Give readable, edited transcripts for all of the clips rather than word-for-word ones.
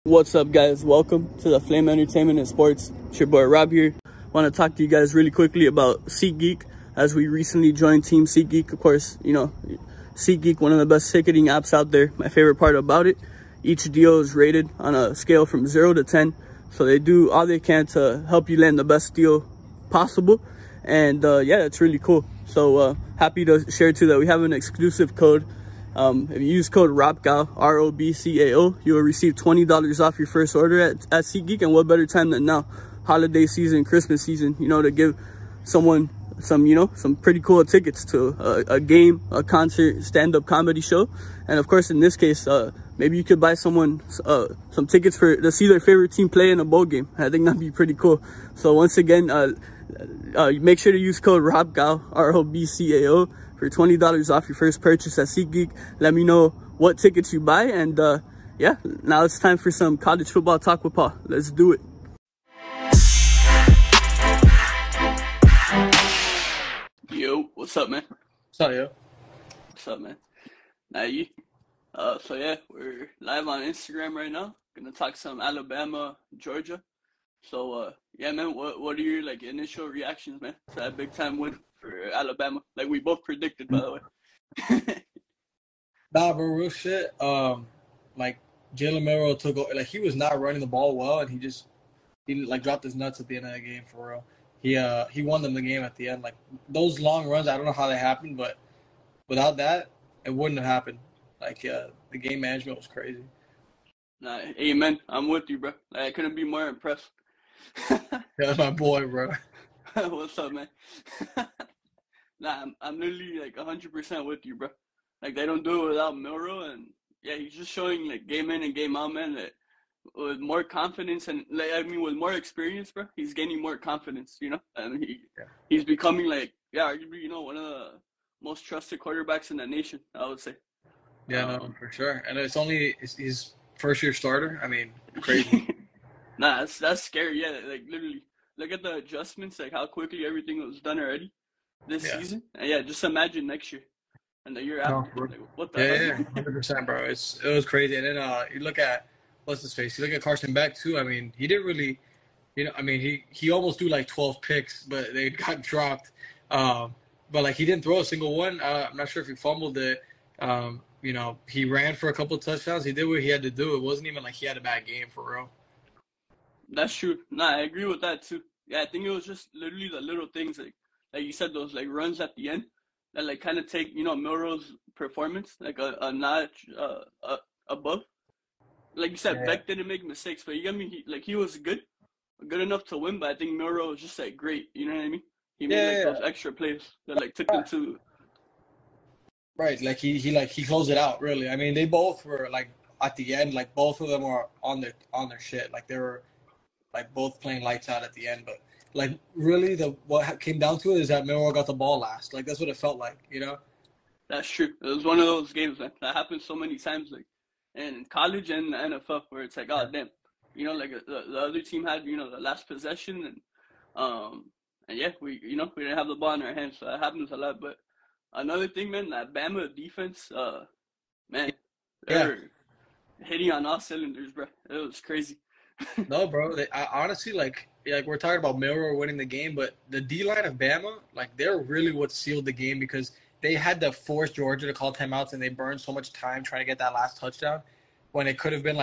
What's up, guys? Welcome to the Flame Entertainment and Sports. It's your boy Rob here. Want to talk to you guys really quickly about SeatGeek, as we recently joined Team SeatGeek. Of course, you know, SeatGeek, one of the best ticketing apps out there. My favorite part about it, each deal is rated on a scale from 0 to 10. So they do all they can to help you land the best deal possible. And yeah, it's really cool. So happy to share too that we have an exclusive code. If you use code ROBCAO, ROBCAO, you will receive $20 off your first order at SeatGeek. And what better time than now, holiday season, Christmas season, you know, to give someone some pretty cool tickets to a game, a concert, stand-up comedy show. And of course, in this case, maybe you could buy someone some tickets to see their favorite team play in a bowl game. I think that'd be pretty cool. So once again, make sure to use code ROBCAO, ROBCAO, for $20 off your first purchase at SeatGeek. Let me know what tickets you buy. And yeah, now it's time for some college football talk with Paul. Let's do it. Yo, what's up, man? What's up, yo? What's up, man? Now you. So yeah, we're live on Instagram right now. Gonna talk some Alabama, Georgia. So yeah, man, what are your initial reactions, man, to that big time win for Alabama? Like we both predicted, by the way. Nah, bro, real shit. Like Jalen Milroe took he was not running the ball well, and he dropped his nuts at the end of the game for real. He won them the game at the end. Like those long runs, I don't know how they happened, but without that, it wouldn't have happened. Like the game management was crazy. Nah, amen. I'm with you, bro. Like, I couldn't be more impressed. That's my boy, bro. What's up, man? Nah, I'm literally 100% with you, bro. Like they don't do it without Milroe, and yeah, he's just showing game in and game out, man. That with more confidence and with more experience, bro, he's gaining more confidence, you know. And he's becoming arguably, one of the most trusted quarterbacks in the nation, I would say. Yeah, no, for sure. And it's his first year starter. I mean, crazy. Nah, that's scary. Yeah, literally, look at the adjustments, how quickly everything was done already this season. And yeah, just imagine next year and the year after. What the hell? Yeah, 100%, bro. It was crazy. And then you look at what's his face. You look at Carson Beck too. I mean, he didn't really, he almost threw 12 picks, but they got dropped. But he didn't throw a single one. I'm not sure if he fumbled it. He ran for a couple of touchdowns. He did what he had to do. It wasn't even he had a bad game for real. That's true. Nah, I agree with that too. Yeah, I think it was just literally the little things like you said, those runs at the end that kind of take Milroe's performance a notch above. Like you said, Beck didn't make mistakes, but you got me. He was good enough to win. But I think Milroe was just great. You know what I mean? He made those extra plays that took them to. Right, he closed it out really. I mean, they both were at the end, both of them were on their shit. They were both playing lights out at the end. But really, what came down to it is that Milroe got the ball last. That's what it felt like, you know. That's true. It was one of those games, man. That happens so many times, in college and the NFL, where it's oh damn, the other team had the last possession, and yeah, we didn't have the ball in our hands, so that happens a lot. But another thing, man, that Bama defense, man, they're hitting on all cylinders, bro. It was crazy. No, bro. I honestly we're talking about Milroe winning the game, but the D line of Bama, they're really what sealed the game because they had to force Georgia to call timeouts, and they burned so much time trying to get that last touchdown when it could have been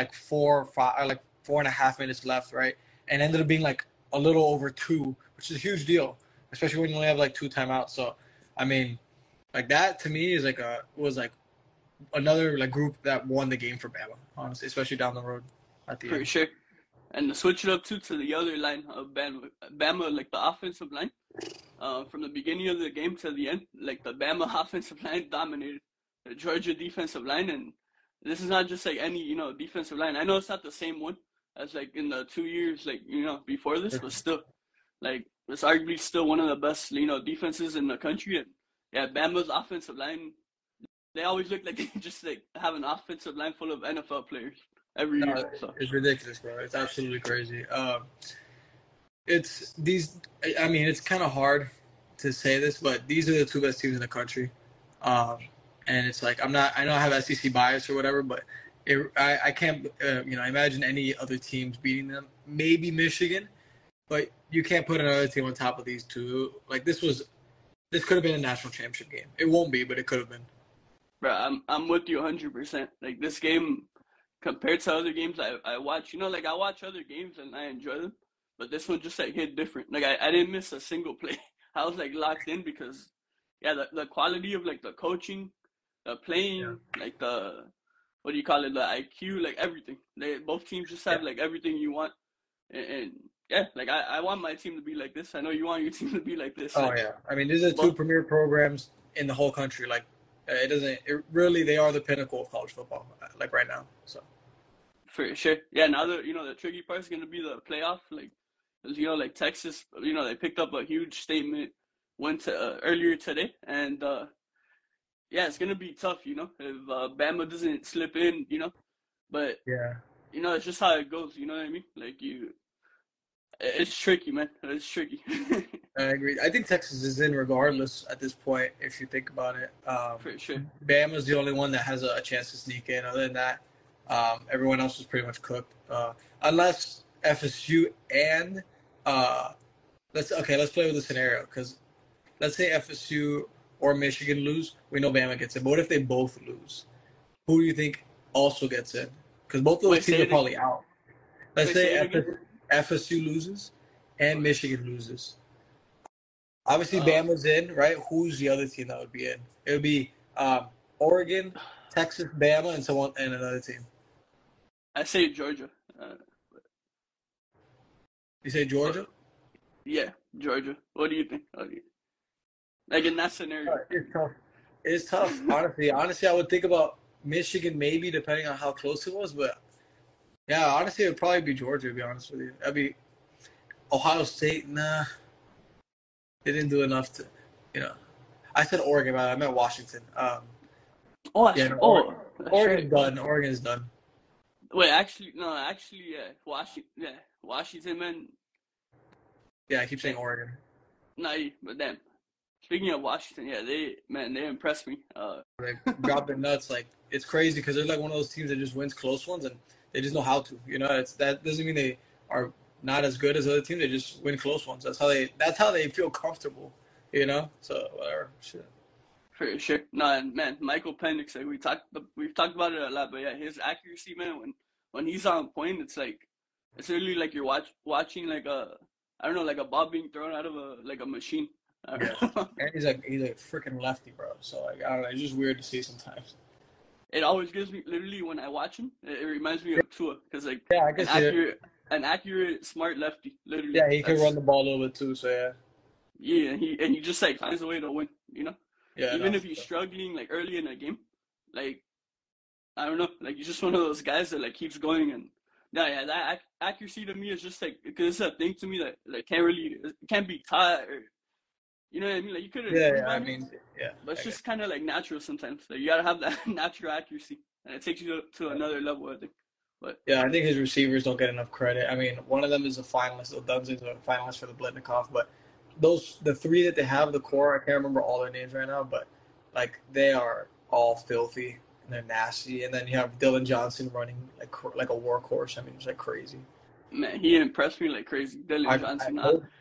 4.5 minutes left, right? And ended up being a little over 2, which is a huge deal, especially when you only have 2 timeouts. So, I mean, that to me is was another group that won the game for Bama, honestly, especially down the road at the end. For sure. And to switch it up to the other line of Bama, the offensive line, from the beginning of the game to the end, the Bama offensive line dominated the Georgia defensive line. And this is not just any, defensive line. I know it's not the same one as in the 2 years, before this, but still, it's arguably still one of the best, defenses in the country. And yeah, Bama's offensive line, they always look like they just have an offensive line full of NFL players every year. So. It's ridiculous, bro. It's absolutely crazy. It's kind of hard to say this, but these are the 2 best teams in the country. And it's I know I have SEC bias or whatever, but I can't imagine any other teams beating them. Maybe Michigan, but you can't put another team on top of these two. Like this could have been a national championship game. It won't be, but it could have been. Bro, I'm with you 100%. Like this game compared to other games I watch, like I watch other games and I enjoy them, but this one just like hit different. Like I didn't miss a single play. I was like locked in because yeah, the quality of like the coaching, the playing, like the what do you call it, the IQ, like everything. Both teams just have like everything you want, and yeah, like I want my team to be like this. I know you want your team to be like this. Oh like, yeah, I mean these are two premier programs in the whole country. Like they are the pinnacle of college football. Like right now, so. For sure, yeah. Now the tricky part is gonna be the playoff. Like, like Texas, they picked up a huge statement went to earlier today, and yeah, it's gonna be tough. If Bama doesn't slip in, but Yeah. It's just how it goes. You know what I mean? Like it's tricky, man. It's tricky. I agree. I think Texas is in regardless at this point, if you think about it. For sure. Bama's the only one that has a chance to sneak in. Other than that, everyone else was pretty much cooked. Unless FSU and let's play with the scenario, because let's say FSU or Michigan lose, we know Bama gets in. But what if they both lose? Who do you think also gets in? Because both of those teams are probably out. Let's say FSU loses and Michigan loses. Obviously, Bama's in, right? Who's the other team that would be in? It would be Oregon, Texas, Bama, and another team. I say Georgia. You say Georgia? Yeah, Georgia. What do you think? Like in that scenario, it's tough. It's tough, honestly, I would think about Michigan maybe, depending on how close it was. But yeah, honestly, it would probably be Georgia. To be honest with you, that'd be Ohio State. Nah, they didn't do enough to, I said Oregon, but I meant Washington. Oregon's done. Oregon's done. Wait, actually, yeah, Washington, man. Yeah, I keep saying Oregon. Nah, but damn. Speaking of Washington, yeah, they impressed me. They dropped their nuts. Like, it's crazy because they're like one of those teams that just wins close ones, and they just know how to. That doesn't mean they are not as good as other teams. They just win close ones. That's how they feel comfortable. So whatever. Shit. For sure. No, man, Michael Penix, like we've talked about it a lot, but yeah, his accuracy, man, when he's on point, it's literally like you're watching like like a ball being thrown out of a machine. Yeah. And he's a freaking lefty, bro. So like I don't know, it's just weird to see sometimes. It always gives me, literally when I watch him, it reminds me of Tua, because like I can an accurate, smart lefty, literally. Yeah, he can run the ball a little bit too. So yeah. Yeah, and he just like finds a way to win. Yeah. Even if he's struggling like early in a game, like I don't know, like he's just one of those guys that like keeps going. And that accuracy to me is just like, because it's a thing to me that like can't be taught, or you know what I mean? Like you could but it's just kind of like natural sometimes. Like you gotta have that natural accuracy, and it takes you to another level, I think. But yeah, I think his receivers don't get enough credit. I mean, one of them is a finalist. Dunzing's a finalist for the Blitnikoff, but the three that they have, the core, I can't remember all their names right now, but like they are all filthy and they're nasty. And then you have Dylan Johnson running like a workhorse. I mean, it's like crazy. Man, he impressed me like crazy. Dylan Johnson.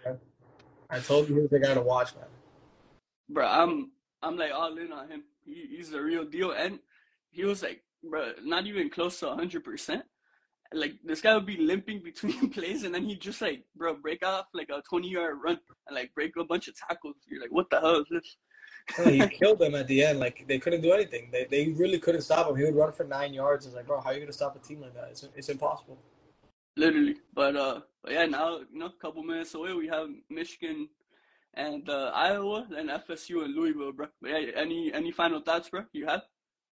I told you he was the guy to watch, man. Bro, I'm like all in on him. He's the real deal, and he was like, bro, not even close to 100%. Like this guy would be limping between plays, and then he just like, bro, break off like a 20-yard run and like break a bunch of tackles. You're like, what the hell is this? He killed them at the end. Like they couldn't do anything. They really couldn't stop him. He would run for 9 yards. It's like, bro, how are you gonna stop a team like that? It's impossible. Literally, but yeah, now a couple minutes away we have Michigan and Iowa, then FSU and Louisville, bro. But yeah, any final thoughts, bro? You have?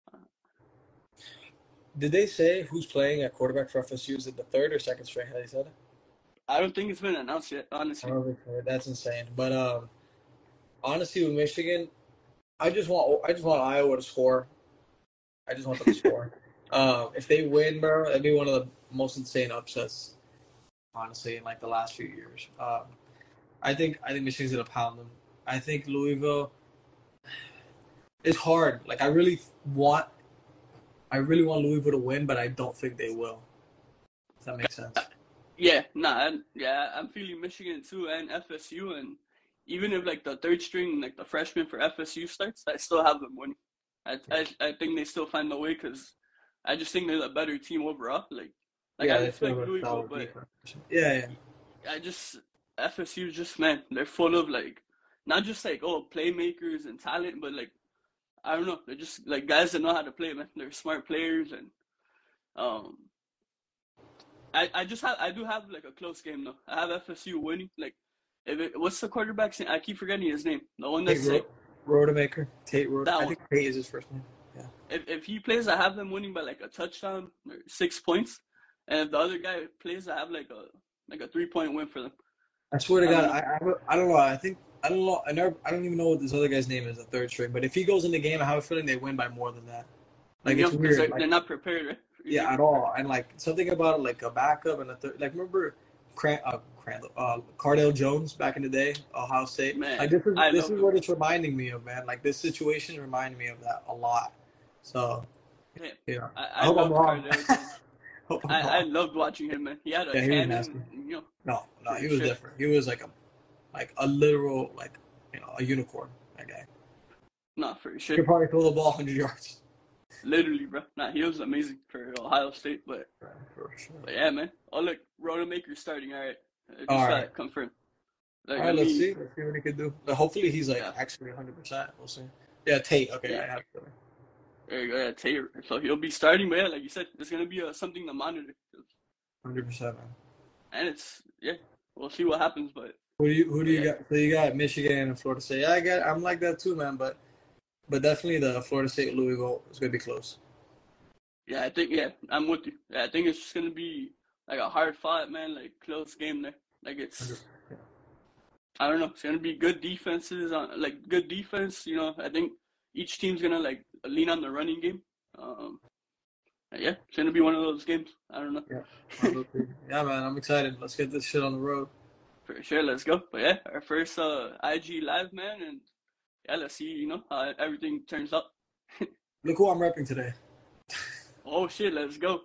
Did they say who's playing at quarterback for FSU? Is it the third or second string? Have they said it? I don't think it's been announced yet, honestly. That's insane. But honestly, with Michigan, I just want Iowa to score. I just want them to score. If they win, bro, that'd be one of the most insane upsets, honestly, in like the last few years. I think Michigan's gonna pound them. I think Louisville. It's hard. Like I really want I really want Louisville to win, but I don't think they will. Does that make sense? Yeah, nah, I'm feeling Michigan too and FSU, and even if like the third string, like the freshman for FSU starts, I still have them winning. I think they still find the way because I just think they're the better team overall. Like I Yeah, they respect feel like Louisville, solid but defense. Yeah, I just FSU just man, they're full of like not just like playmakers and talent, but like I don't know, they're just like guys that know how to play, man. They're smart players, and um, I do have like a close game though. I have FSU winning. Like, what's the quarterback's name? I keep forgetting his name. The one that's like Rodemaker. Tate Rode. that I one. think Tate is his first name. Yeah. If he plays, I have them winning by like a touchdown or 6 points. And if the other guy plays, I have like a 3-point win for them. I swear to I God, don't know. I don't know. I don't know. I don't even know what this other guy's name is, the third string. But if he goes in the game, I have a feeling they win by more than that. Like You it's know, because weird. they're not prepared, right? Yeah, at all. And like something about like a backup and a third. Like remember, Cardale Jones back in the day, Ohio State. Man, Like I this love is him. what it's reminding me of, man. Like this situation reminded me of that a lot. So Man, yeah, I I hope I'm love wrong. Cardale Jones. Hope I'm I wrong. loved watching him, man. He had a Yeah, he was nasty. cannon, you know, No, for he was sure. different. He was like a literal a unicorn. That guy. Nah, for He sure. could probably throw the ball 100 yards. Literally, bro. Nah, he was amazing for Ohio State, but For sure. yeah, man. Oh, look, Rodemaker's starting. All right, I just All got right. it confirmed. Like, All I right, let's mean, see. Let's see what he could do. But hopefully he's like yeah, actually 100%. We'll see. Yeah, Tate. Okay, yeah. I have to. There you go, yeah, Taylor. So he'll be starting, but yeah, like you said, it's gonna be something to monitor, 100%, man. and we'll see what happens, but Who do you yeah, got? So you got Michigan and Florida State. Yeah, I'm like that too, man. But definitely the Florida State Louisville is gonna be close. yeah, I think I'm with you. Yeah, I think it's just gonna be like a hard fought, man, like close game there. Like 100. I don't know, it's gonna be good defenses on like good defense. You know, I think each team's gonna like lean on the running game. Um, yeah, it's gonna be one of those games. I don't know. Yeah. Yeah, man. I'm excited. Let's get this shit on the road. For sure, let's go. But yeah, our first IG live, man, and yeah, let's see, you know, how everything turns out. Look who I'm repping today. Oh shit, let's go.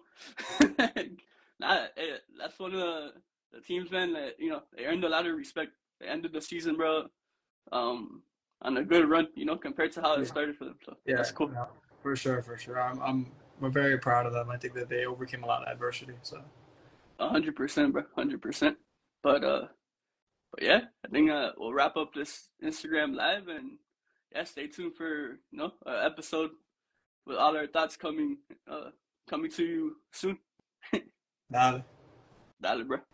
That's one of the teams, man, that you know they earned a lot of respect. They ended the season, bro, on a good run, you know, compared to how it Yeah. started for them. So Yeah, that's cool. no, for sure. We're very proud of them. I think that they overcame a lot of adversity. So 100%, bro, 100%. But yeah, I think we'll wrap up this Instagram live, and yeah, stay tuned for episode with all our thoughts coming to you soon. Dale. Dale, bro.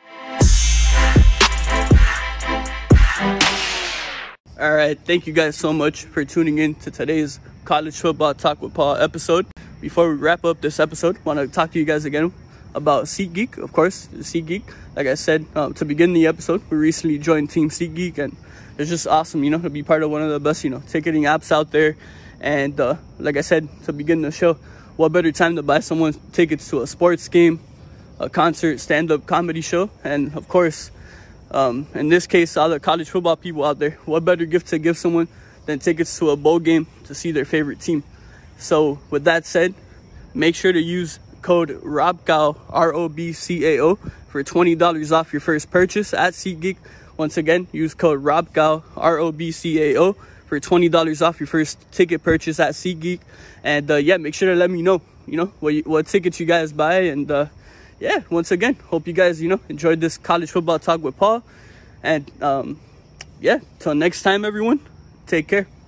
All right, thank you guys so much for tuning in to today's College Football Talk with Paul episode. Before we wrap up this episode, I want to talk to you guys again about SeatGeek, of course. SeatGeek, like I said, to begin the episode, we recently joined Team SeatGeek, and it's just awesome, you know, to be part of one of the best, you know, ticketing apps out there. And like I said, to begin the show, what better time to buy someone tickets to a sports game, a concert, stand-up comedy show, and of course, in this case, all the college football people out there, what better gift to give someone than tickets to a bowl game to see their favorite team. So with that said, make sure to use code ROBCAO, ROBCAO, for $20 off your first purchase at SeatGeek. Once again, use code ROBCAO, ROBCAO, for $20 off your first ticket purchase at SeatGeek. And yeah, make sure to let me know, you know, what tickets you guys buy. And yeah, once again, hope you guys, you know, enjoyed this college football talk with Paul. And yeah, till next time, everyone, take care.